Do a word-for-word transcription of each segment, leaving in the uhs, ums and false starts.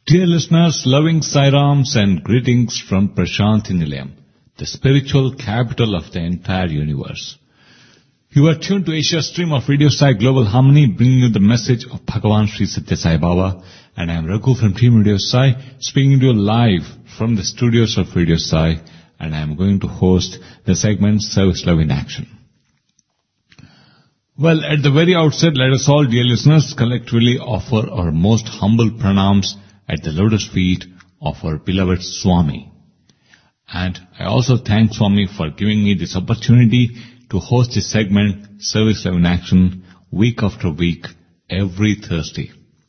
Dear listeners, loving Sairams and greetings from Prashanthi Nilayam, the spiritual capital of the entire universe. You are tuned to Asia Stream of Radio Sai Global Harmony, bringing you the message of Bhagavan Sri Satya Sai Baba, and I am Raghu from Team Radio Sai, speaking to you live from the studios of Radio Sai, and I am going to host the segment Service Love in Action. Well, at the very outset, let us all, dear listeners, collectively offer our most humble pranams at the lotus feet of our beloved Swami. And I also thank Swami for giving me this opportunity to host this segment, Service Love in Action, week after week, every Thursday.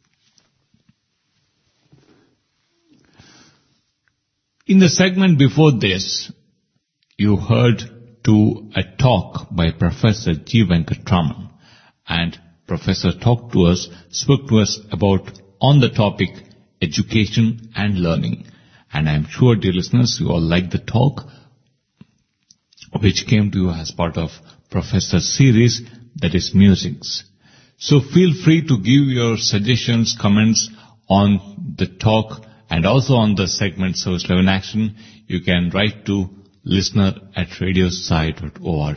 In the segment before this, you heard to a talk by Professor G. Venkatraman, and Professor talked to us, spoke to us about on the topic education and learning. And I'm sure, dear listeners, you all liked the talk, which came to you as part of Professor's series, that is Musings. So feel free to give your suggestions, comments on the talk and also on the segment Service Love in Action. You can write to listener at radiosai dot org.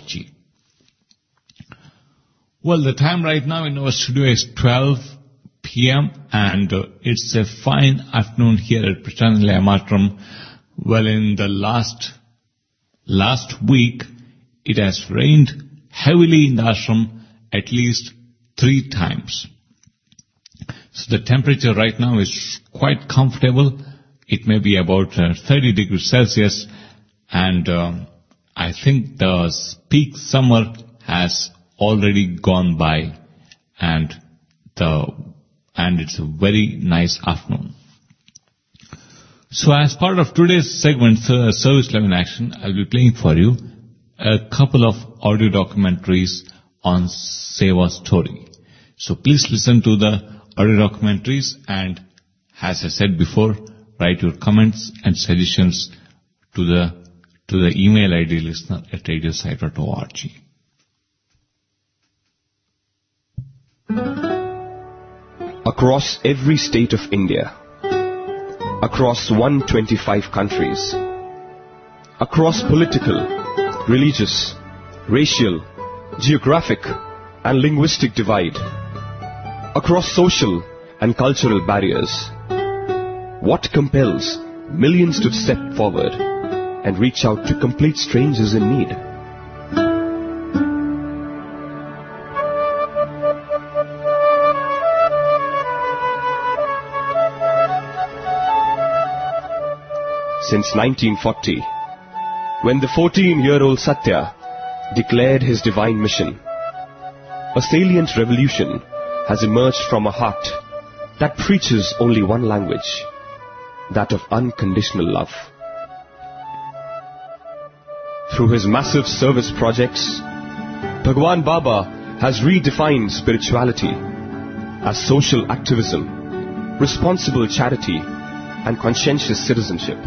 Well, the time right now in our studio is twelve p.m. and uh, it's a fine afternoon here at Prashanthi Nilayam. Well, in the last last week, it has rained heavily in the ashram at least three times. So the temperature right now is quite comfortable. It may be about uh, thirty degrees Celsius, and uh, I think the peak summer has already gone by, and the and it's a very nice afternoon. So as part of today's segment, uh, Service Love in Action, I'll be playing for you a couple of audio documentaries on Seva Story. So please listen to the audio documentaries, and as I said before, write your comments and suggestions to the to the email I D listener at radiosai dot org. Across every state of India, across one hundred twenty-five countries, across political, religious, racial, geographic and linguistic divide, across social and cultural barriers, what compels millions to step forward and reach out to complete strangers in need? Since nineteen forty, when the fourteen-year-old Satya declared his divine mission, a salient revolution has emerged from a heart that preaches only one language, that of unconditional love. Through his massive service projects, Bhagwan Baba has redefined spirituality as social activism, responsible charity and conscientious citizenship.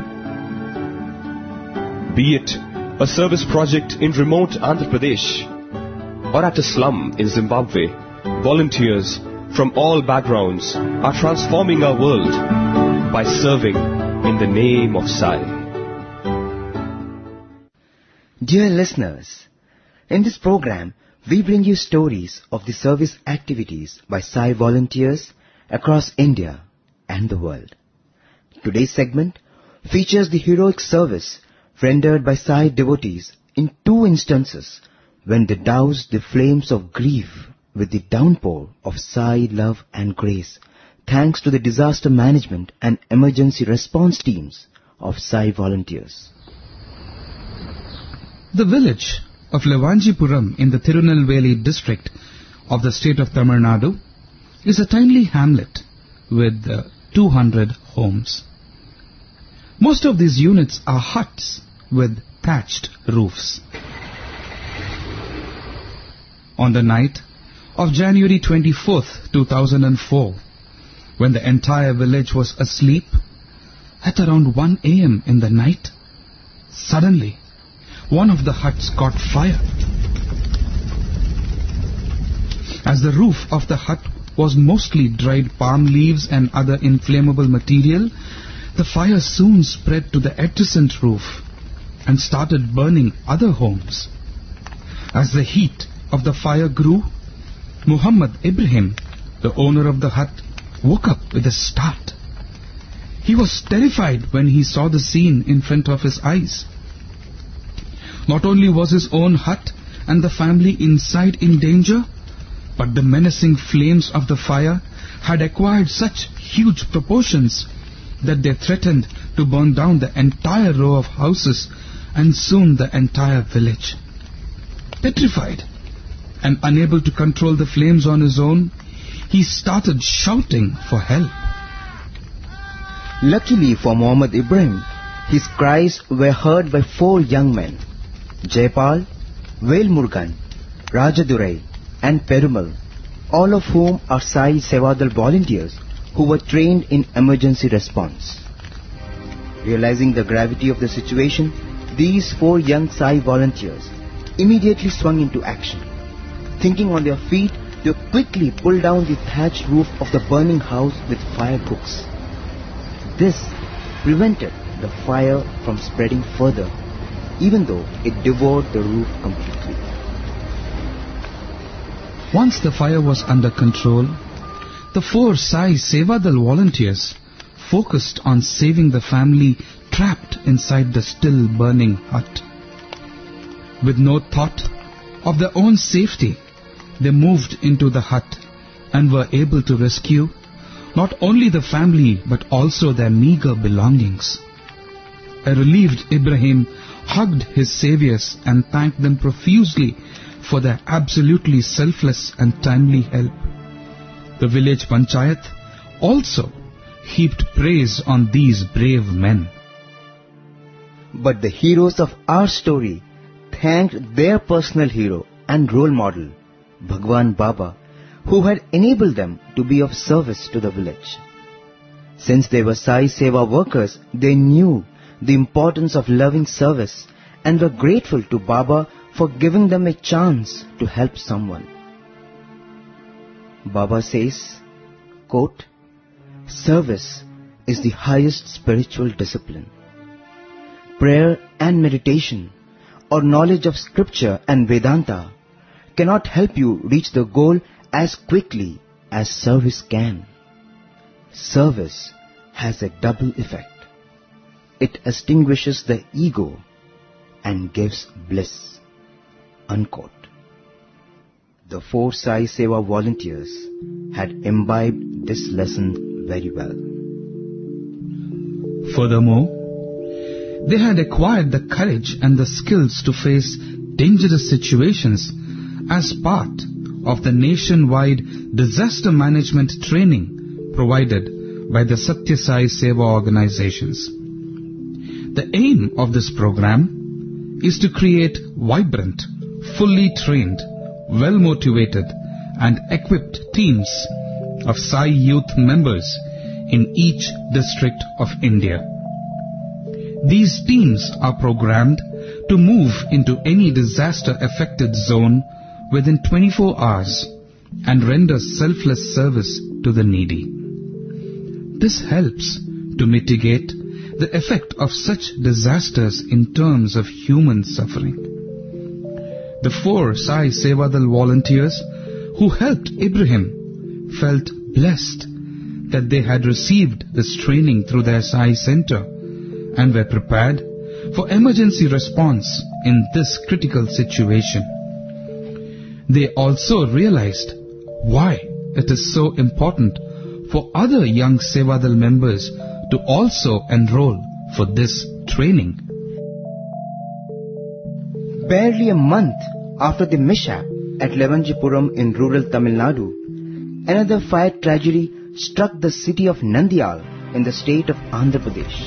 Be it a service project in remote Andhra Pradesh or at a slum in Zimbabwe, volunteers from all backgrounds are transforming our world by serving in the name of Sai. Dear listeners, in this program, we bring you stories of the service activities by Sai volunteers across India and the world. Today's segment features the heroic service rendered by Sai devotees in two instances when they doused the flames of grief with the downpour of Sai love and grace, thanks to the disaster management and emergency response teams of Sai volunteers. The village of Levanjipuram in the Tirunelveli district of the state of Tamil Nadu is a tiny hamlet with uh, two hundred homes. Most of these units are huts with thatched roofs. On the night of January twenty-fourth, two thousand four, when the entire village was asleep, at around one a m in the night, suddenly one of the huts caught fire. As the roof of the hut was mostly dried palm leaves and other inflammable material, the fire soon spread to the adjacent roof and started burning other homes. As the heat of the fire grew, Muhammad Ibrahim, the owner of the hut, woke up with a start. He was terrified when he saw the scene in front of his eyes. Not only was his own hut and the family inside in danger, but the menacing flames of the fire had acquired such huge proportions that they threatened to burn down the entire row of houses and soon the entire village. Petrified and unable to control the flames on his own, he started shouting for help. Luckily for Muhammad Ibrahim, his cries were heard by four young men, Jaipal, Velmurugan, Rajadurai and Perumal, all of whom are Sai Sevadal volunteers who were trained in emergency response. Realizing the gravity of the situation, these four young Sai volunteers immediately swung into action. Thinking on their feet, they quickly pulled down the thatched roof of the burning house with fire hooks. This prevented the fire from spreading further, even though it devoured the roof completely. Once the fire was under control, the four Sai Sevadal volunteers focused on saving the family trapped inside the still burning hut. With no thought of their own safety, they moved into the hut and were able to rescue not only the family but also their meager belongings. A relieved Ibrahim hugged his saviors and thanked them profusely for their absolutely selfless and timely help. The village panchayat also heaped praise on these brave men. But the heroes of our story thanked their personal hero and role model, Bhagwan Baba, who had enabled them to be of service to the village. Since they were Sai Seva workers, they knew the importance of loving service and were grateful to Baba for giving them a chance to help someone. Baba says, quote, "Service is the highest spiritual discipline. Prayer and meditation or knowledge of scripture and Vedanta cannot help you reach the goal as quickly as service can. Service has a double effect. It extinguishes the ego and gives bliss." Unquote. The four Sai Seva volunteers had imbibed this lesson very well. Furthermore, they had acquired the courage and the skills to face dangerous situations as part of the nationwide disaster management training provided by the Satya Sai Seva organizations. The aim of this program is to create vibrant, fully trained, well-motivated and equipped teams of Sai youth members in each district of India. These teams are programmed to move into any disaster-affected zone within twenty-four hours and render selfless service to the needy. This helps to mitigate the effect of such disasters in terms of human suffering. The four Sai Sevadal volunteers who helped Ibrahim felt blessed that they had received this training through their Sai center and were prepared for emergency response in this critical situation. They also realized why it is so important for other young Sevadal members to also enroll for this training. Barely a month after the mishap at Levanjipuram in rural Tamil Nadu, another fire tragedy struck the city of Nandyal in the state of Andhra Pradesh.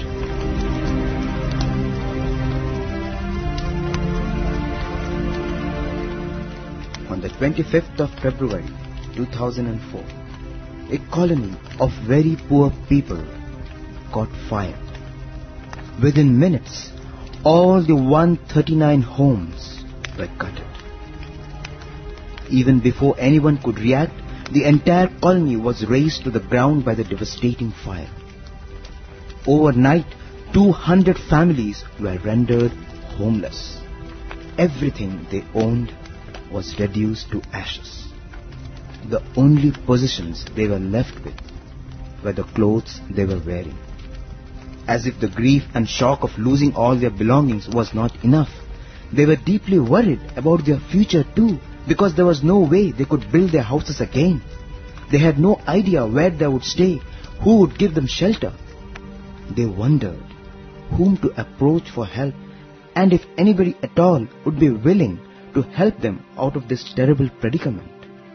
On the twenty-fifth of February two thousand four, a colony of very poor people caught fire. Within minutes, all the one hundred thirty-nine homes were gutted. Even before anyone could react, the entire colony was razed to the ground by the devastating fire. Overnight, two hundred families were rendered homeless. Everything they owned was reduced to ashes. The only possessions they were left with were the clothes they were wearing. As if the grief and shock of losing all their belongings was not enough, they were deeply worried about their future too, because there was no way they could build their houses again. They had no idea where they would stay, who would give them shelter. They wondered whom to approach for help, and if anybody at all would be willing to help them out of this terrible predicament.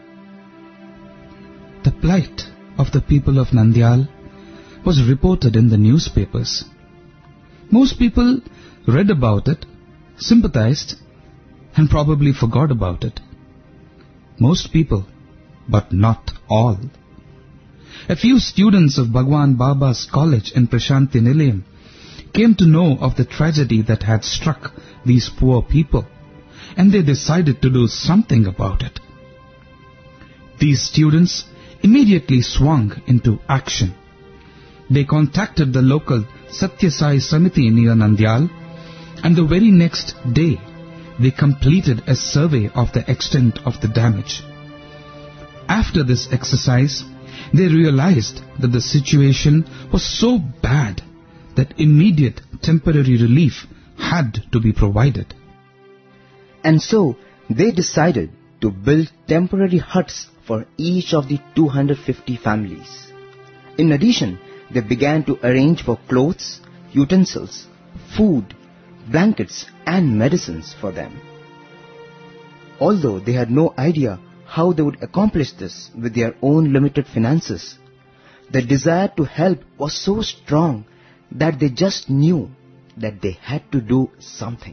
The plight of the people of Nandyal was reported in the newspapers. Most people read about it, sympathized, and probably forgot about it. Most people, but not all. A few students of Bhagwan Baba's college in Prashanti Nilayam came to know of the tragedy that had struck these poor people, and they decided to do something about it. These students immediately swung into action. They contacted the local Satya Sai Samiti near Nandyal, and the very next day they completed a survey of the extent of the damage. After this exercise, they realized that the situation was so bad that immediate temporary relief had to be provided. And so they decided to build temporary huts for each of the two hundred fifty families. In addition, they began to arrange for clothes, utensils, food, blankets and medicines for them. Although they had no idea how they would accomplish this with their own limited finances, the desire to help was so strong that they just knew that they had to do something.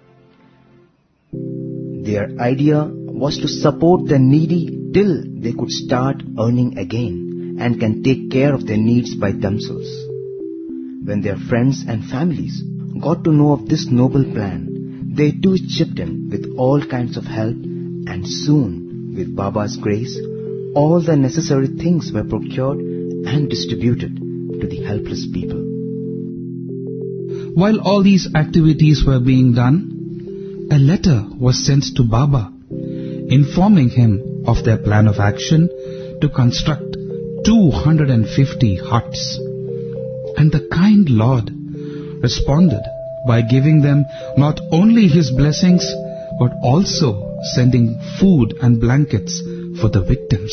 Their idea was to support the needy till they could start earning again and can take care of their needs by themselves. When their friends and families got to know of this noble plan, they too chipped in with all kinds of help, and soon, with Baba's grace, all the necessary things were procured and distributed to the helpless people. While all these activities were being done, a letter was sent to Baba, informing him of their plan of action to construct two hundred fifty huts. And the kind Lord responded by giving them not only his blessings, but also sending food and blankets for the victims.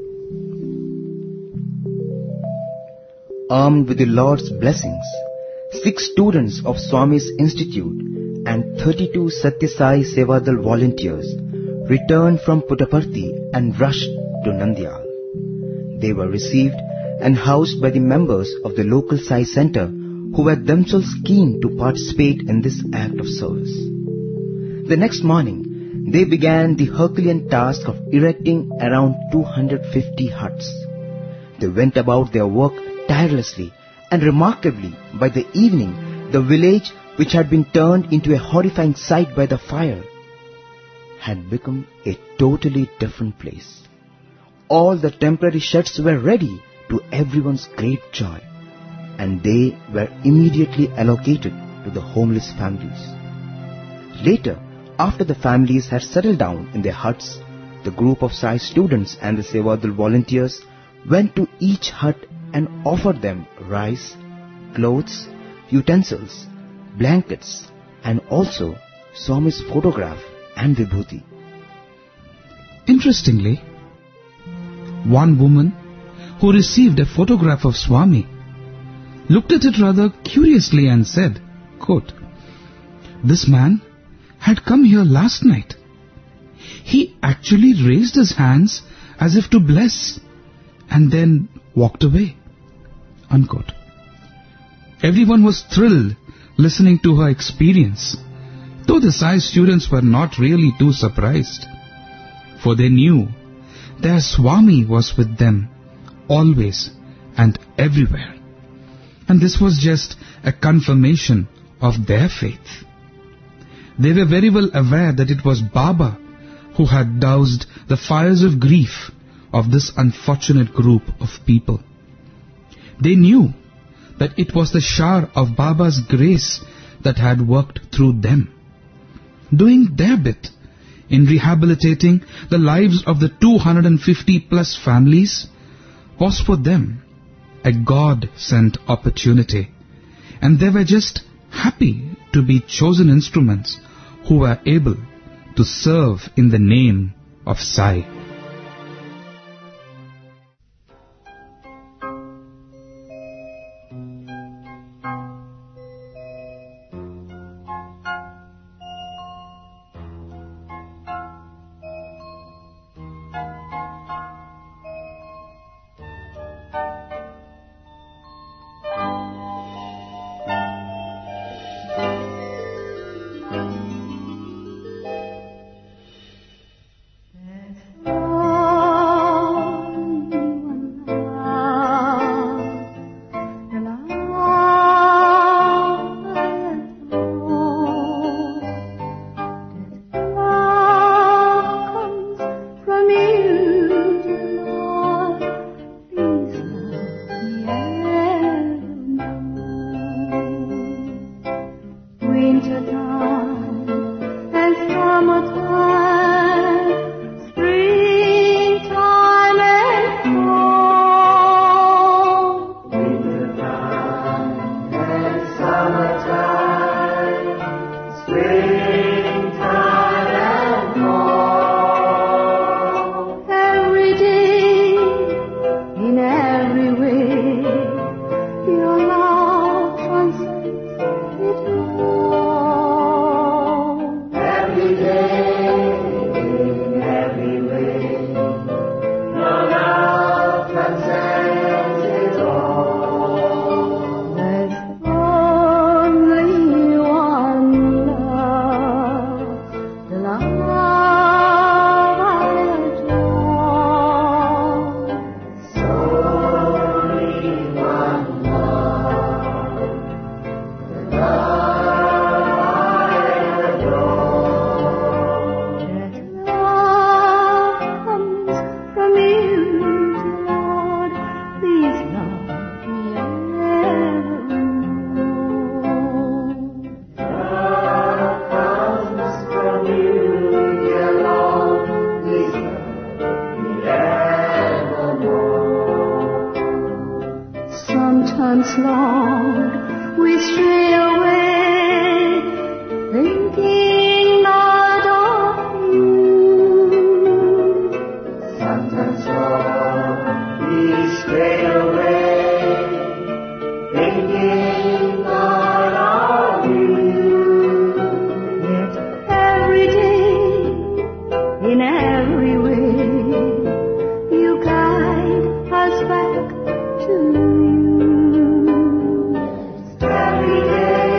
Armed with the Lord's blessings, six students of Swami's Institute and thirty-two Satya Sai Sevadal volunteers returned from Puttaparthi and rushed to Nandyal. They were received and housed by the members of the local Sai Center, who were themselves keen to participate in this act of service. The next morning, they began the Herculean task of erecting around two hundred fifty huts. They went about their work tirelessly, and remarkably, by the evening, the village, which had been turned into a horrifying sight by the fire, had become a totally different place. All the temporary sheds were ready, to everyone's great joy, and they were immediately allocated to the homeless families. Later, after the families had settled down in their huts, the group of Sai students and the Sevadal volunteers went to each hut and offered them rice, clothes, utensils, blankets, and also Swami's photograph and vibhuti. Interestingly, one woman who received a photograph of Swami looked at it rather curiously and said, quote, "This man had come here last night. He actually raised his hands as if to bless and then walked away." Unquote. Everyone was thrilled listening to her experience, though the Sai students were not really too surprised, for they knew their Swami was with them always and everywhere, and this was just a confirmation of their faith. They were very well aware that it was Baba who had doused the fires of grief of this unfortunate group of people. They knew that it was the shower of Baba's grace that had worked through them, doing their bit in rehabilitating the lives of the two hundred fifty plus families was for them a God-sent opportunity, and they were just happy to be chosen instruments who were able to serve in the name of Sai. Every day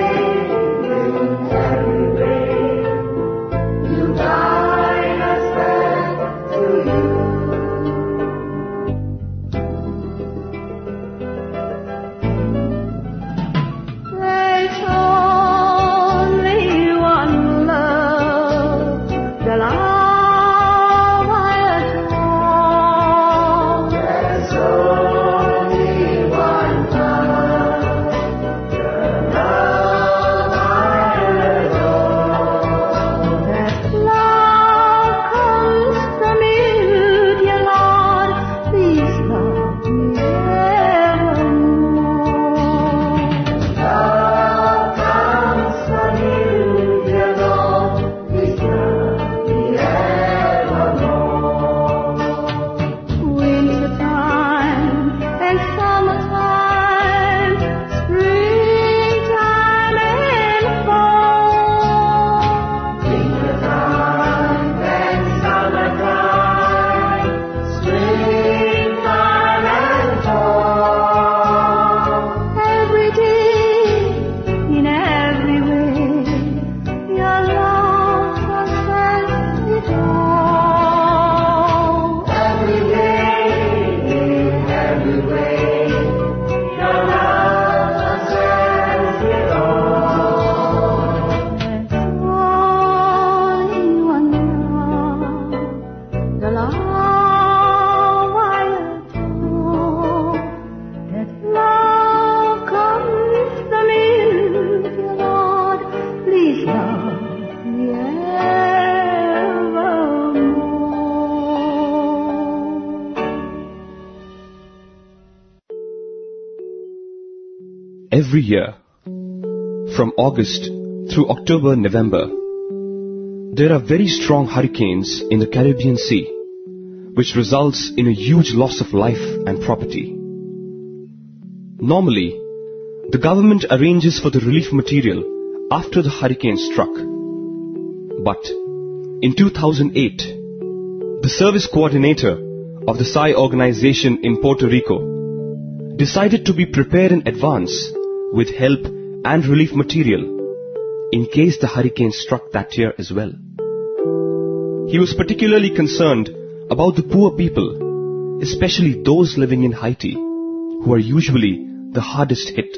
Every year, from August through October, November, there are very strong hurricanes in the Caribbean Sea, which results in a huge loss of life and property. Normally, the government arranges for the relief material after the hurricane struck. But in two thousand eight, the service coordinator of the S A I organization in Puerto Rico decided to be prepared in advance with help and relief material in case the hurricane struck that year as well. He was particularly concerned about the poor people, especially those living in Haiti, who are usually the hardest hit.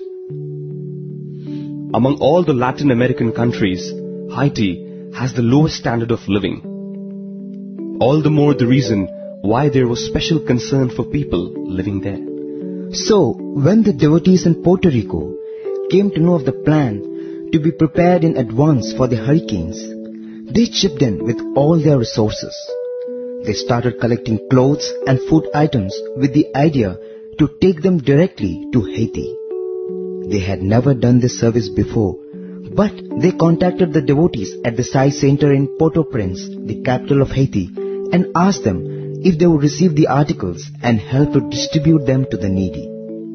Among all the Latin American countries, Haiti has the lowest standard of living. All the more the reason why there was special concern for people living there. So, when the devotees in Puerto Rico came to know of the plan to be prepared in advance for the hurricanes, they chipped in with all their resources. They started collecting clothes and food items with the idea to take them directly to Haiti. They had never done this service before, but they contacted the devotees at the S A I Center in Port-au-Prince, the capital of Haiti, and asked them if they would receive the articles and help to distribute them to the needy.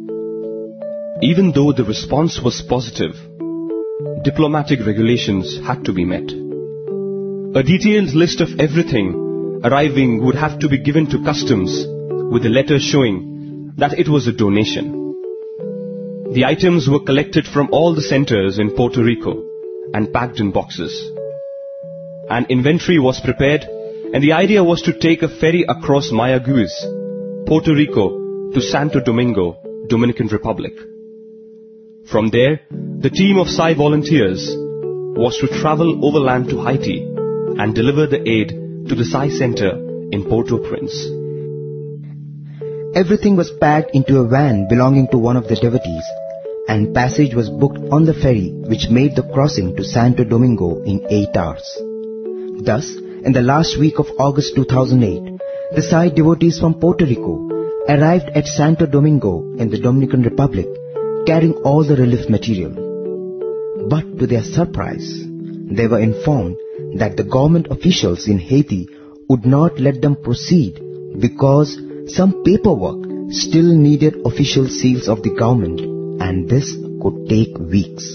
Even though the response was positive, diplomatic regulations had to be met. A detailed list of everything arriving would have to be given to customs with a letter showing that it was a donation. The items were collected from all the centers in Puerto Rico and packed in boxes. An inventory was prepared, and the idea was to take a ferry across Mayagüez, Puerto Rico, to Santo Domingo, Dominican Republic. From there, the team of S A I volunteers was to travel overland to Haiti and deliver the aid to the S A I Center in Port-au-Prince. Everything was packed into a van belonging to one of the devotees, and passage was booked on the ferry which made the crossing to Santo Domingo in eight hours. Thus, in the last week of August two thousand eight, the S A I devotees from Puerto Rico arrived at Santo Domingo in the Dominican Republic carrying all the relief material. But to their surprise, they were informed that the government officials in Haiti would not let them proceed because some paperwork still needed official seals of the government, and this could take weeks.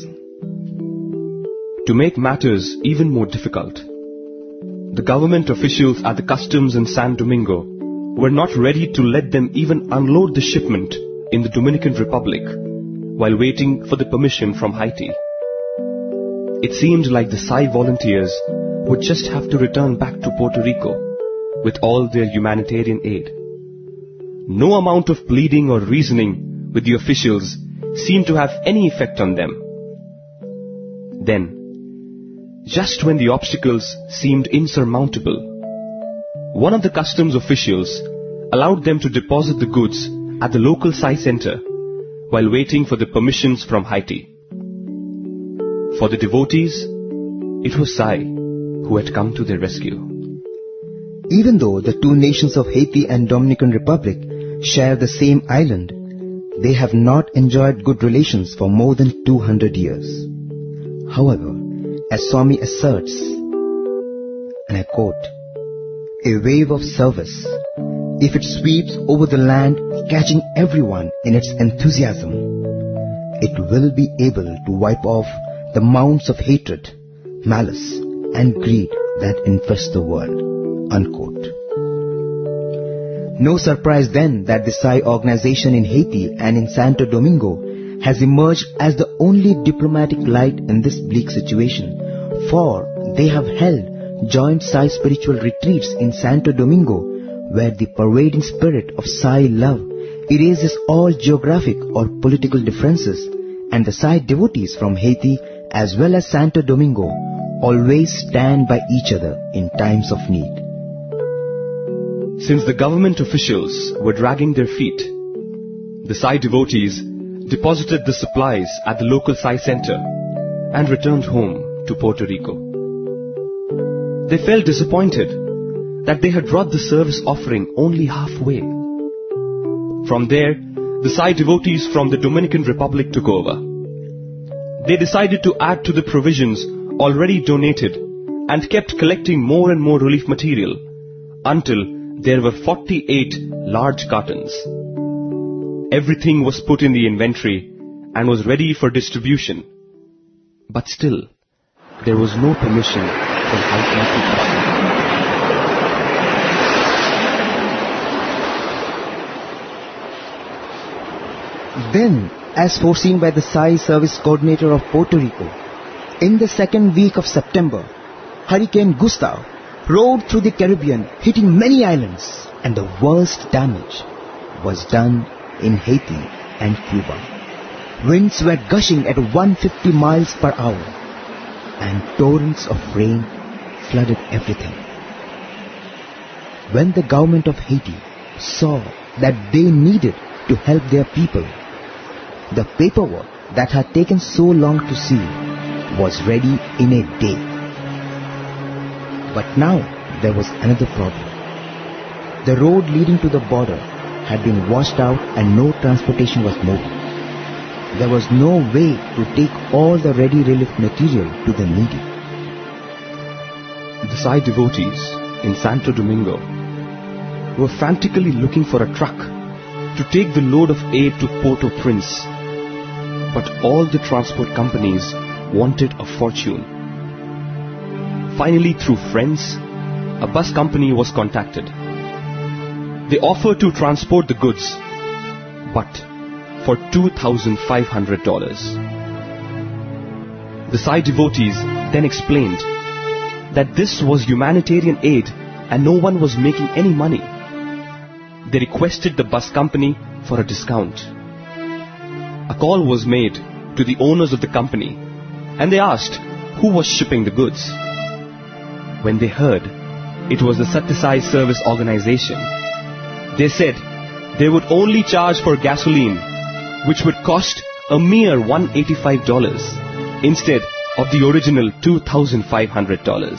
To make matters even more difficult, the government officials at the customs in San Domingo were not ready to let them even unload the shipment in the Dominican Republic while waiting for the permission from Haiti. It seemed like the S A I volunteers would just have to return back to Puerto Rico with all their humanitarian aid. No amount of pleading or reasoning with the officials seemed to have any effect on them. Then, just when the obstacles seemed insurmountable, one of the customs officials allowed them to deposit the goods at the local S A I center while waiting for the permissions from Haiti. For the devotees, it was S A I who had come to their rescue. Even though the two nations of Haiti and Dominican Republic share the same island, they have not enjoyed good relations for more than two hundred years. However, as Swami asserts, and I quote, "A wave of service, if it sweeps over the land, catching everyone in its enthusiasm, it will be able to wipe off the mounds of hatred, malice, and greed that infest the world." Unquote. No surprise then that the S A I organization in Haiti and in Santo Domingo has emerged as the only diplomatic light in this bleak situation, for they have held joint S A I spiritual retreats in Santo Domingo where the pervading spirit of S A I love erases all geographic or political differences, and the S A I devotees from Haiti as well as Santo Domingo always stand by each other in times of need. Since the government officials were dragging their feet, the S A I devotees deposited the supplies at the local S A I center and returned home to Puerto Rico. They felt disappointed that they had brought the service offering only halfway. From there, the S A I devotees from the Dominican Republic took over. they decided to add to the provisions already donated and kept collecting more and more relief material until there were forty-eight large cartons. Everything was put in the inventory and was ready for distribution. But still, there was no permission from Haiti to proceed. Then, as foreseen by the S A I Service Coordinator of Puerto Rico, in the second week of September, Hurricane Gustav rode through the Caribbean, hitting many islands, and the worst damage was done in Haiti and Cuba. Winds were gushing at one hundred fifty miles per hour, and torrents of rain flooded everything. When the government of Haiti saw that they needed to help their people, the paperwork that had taken so long to see was ready in a day. But now there was another problem. The road leading to the border had been washed out and no transportation was moving. There was no way to take all the ready relief material to the needy. The S A I devotees in Santo Domingo were frantically looking for a truck to take the load of aid to Port-au-Prince. But all the transport companies wanted a fortune. Finally, through friends, a bus company was contacted. They offered to transport the goods, but for two thousand five hundred dollars. The S A I devotees then explained that this was humanitarian aid and no one was making any money. They requested the bus company for a discount. A call was made to the owners of the company and they asked who was shipping the goods. When they heard it was the Satya Sai Service Organization, they said they would only charge for gasoline, which would cost a mere one hundred eighty-five dollars instead of the original two thousand five hundred dollars.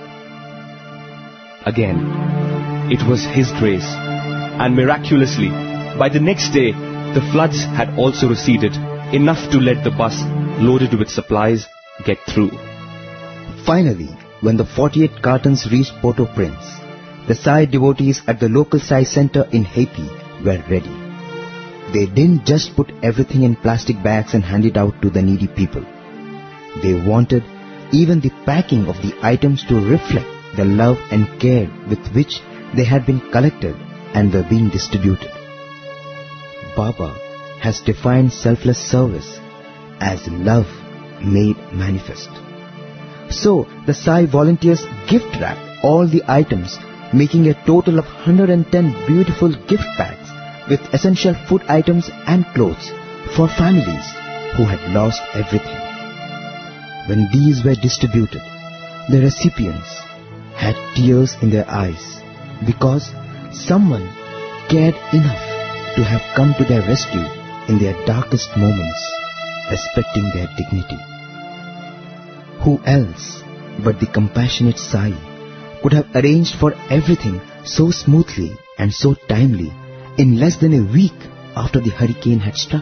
Again, it was His grace, and miraculously, by the next day, the floods had also receded enough to let the bus loaded with supplies get through. Finally, when the forty-eight cartons reached Port-au-Prince, the S A I devotees at the local S A I center in Haiti were ready. They didn't just put everything in plastic bags and hand it out to the needy people. They wanted even the packing of the items to reflect the love and care with which they had been collected and were being distributed. Baba has defined selfless service as love made manifest. So, the S A I volunteers gift wrapped all the items, making a total of one hundred ten beautiful gift bags with essential food items and clothes for families who had lost everything. When these were distributed, the recipients had tears in their eyes because someone cared enough to have come to their rescue in their darkest moments, respecting their dignity. Who else but the compassionate S A I could have arranged for everything so smoothly and so timely in less than a week after the hurricane had struck?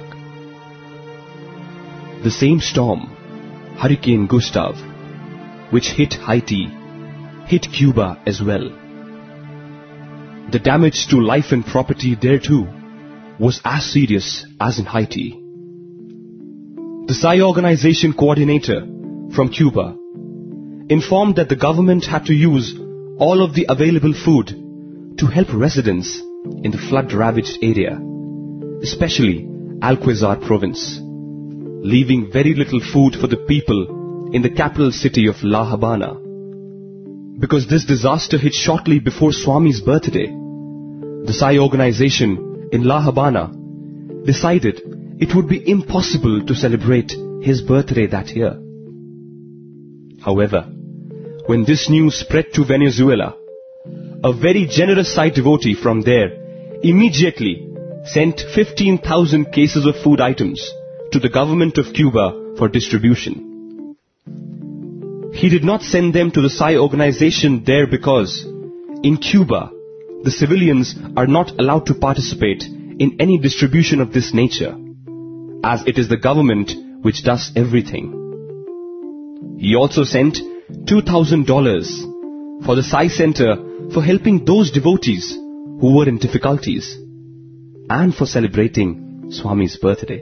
The same storm, Hurricane Gustav, which hit Haiti, hit Cuba as well. The damage to life and property there too was as serious as in Haiti. The S A I organization coordinator from Cuba informed that the government had to use all of the available food to help residents in the flood-ravaged area, especially Alquezar province, leaving very little food for the people in the capital city of La Habana. Because this disaster hit shortly before Swami's birthday, the S A I organization in La Habana decided it would be impossible to celebrate his birthday that year. However, when this news spread to Venezuela, a very generous S A I devotee from there immediately sent fifteen thousand cases of food items to the government of Cuba for distribution. He did not send them to the S A I organization there because in Cuba, the civilians are not allowed to participate in any distribution of this nature, as it is the government which does everything. He also sent two thousand dollars for the Sai Center for helping those devotees who were in difficulties and for celebrating Swami's birthday.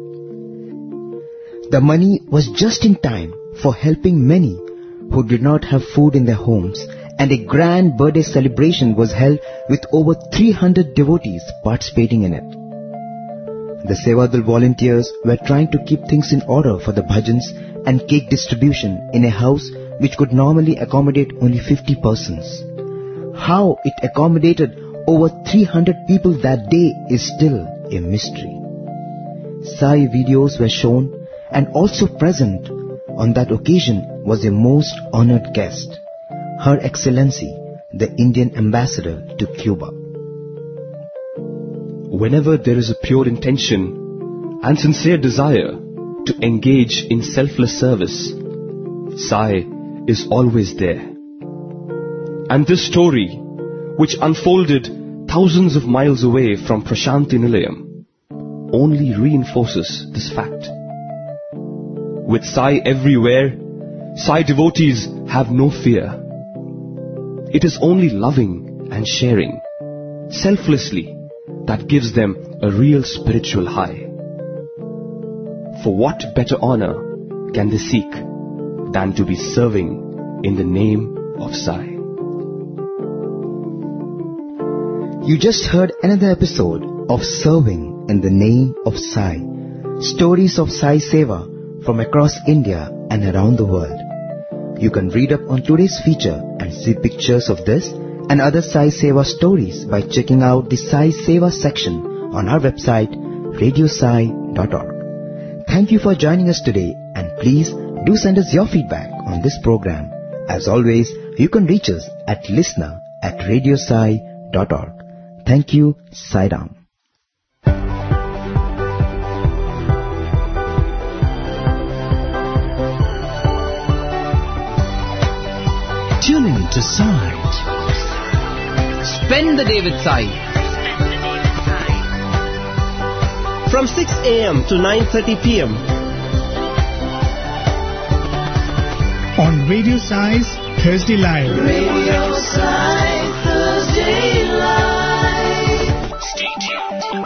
The money was just in time for helping many who did not have food in their homes, and a grand birthday celebration was held with over three hundred devotees participating in it. The Sevadal volunteers were trying to keep things in order for the bhajans and cake distribution in a house which could normally accommodate only fifty persons. How it accommodated over three hundred people that day is still a mystery. Sai videos were shown, and also present on that occasion was a most honored guest, Her Excellency, the Indian Ambassador to Cuba. Whenever there is a pure intention and sincere desire to engage in selfless service, Sai is always there. And this story, which unfolded thousands of miles away from Prashanti Nilayam, only reinforces this fact. With Sai everywhere, Sai devotees have no fear. It is only loving and sharing, selflessly, that gives them a real spiritual high. For what better honor can they seek than to be serving in the name of Sai? You just heard another episode of Serving in the Name of Sai. Stories of Sai Seva from across India and around the world. You can read up on today's feature and see pictures of this and other Sai Seva stories by checking out the Sai Seva section on our website radio sai dot org. Thank you for joining us today, and please do send us your feedback on this program. As always, you can reach us at listener at radio sai dot org. Thank you, Sai Ram. Tune in to Sai. Spend the day with Sai. From six a.m. to nine thirty p.m. on Radio Sai's Thursday Live. Radio Sai Thursday Live. Stay tuned.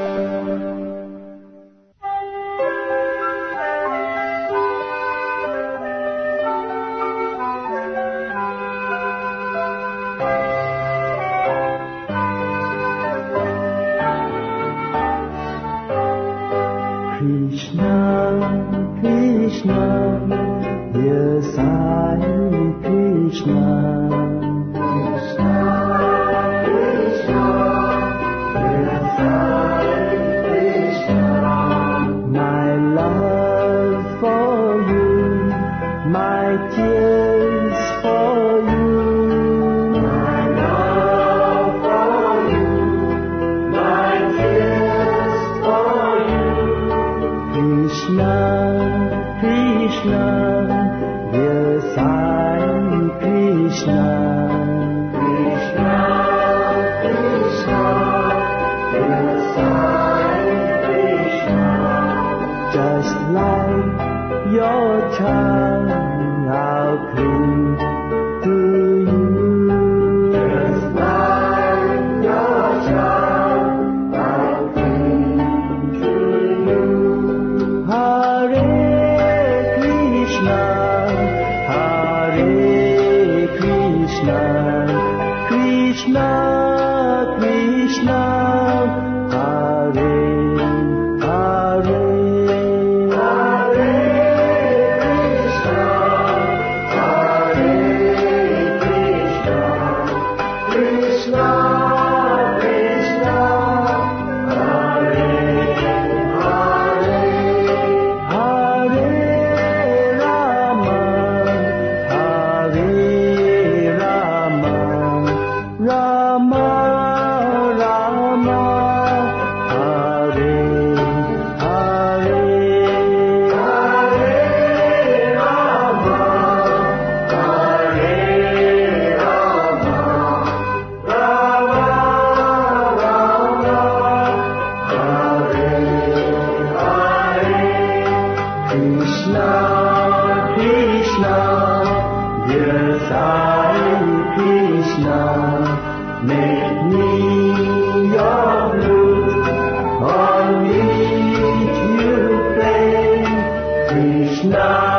Krishna, Krishna, yes I, Krishna. Krishna, Krishna, yes I, Krishna. My love for you, my tears for you. My love for you, my tears for you. Krishna, Krishna, yes I, Krishna. Krishna, Krishna, yes I, Krishna. Just like your tongue, I'll cling to you. Just like your tongue, I'll cling to you. Hare Krishna, Hare Krishna, Krishna, Krishna, Hare, Hare, Hare Krishna, Hare Krishna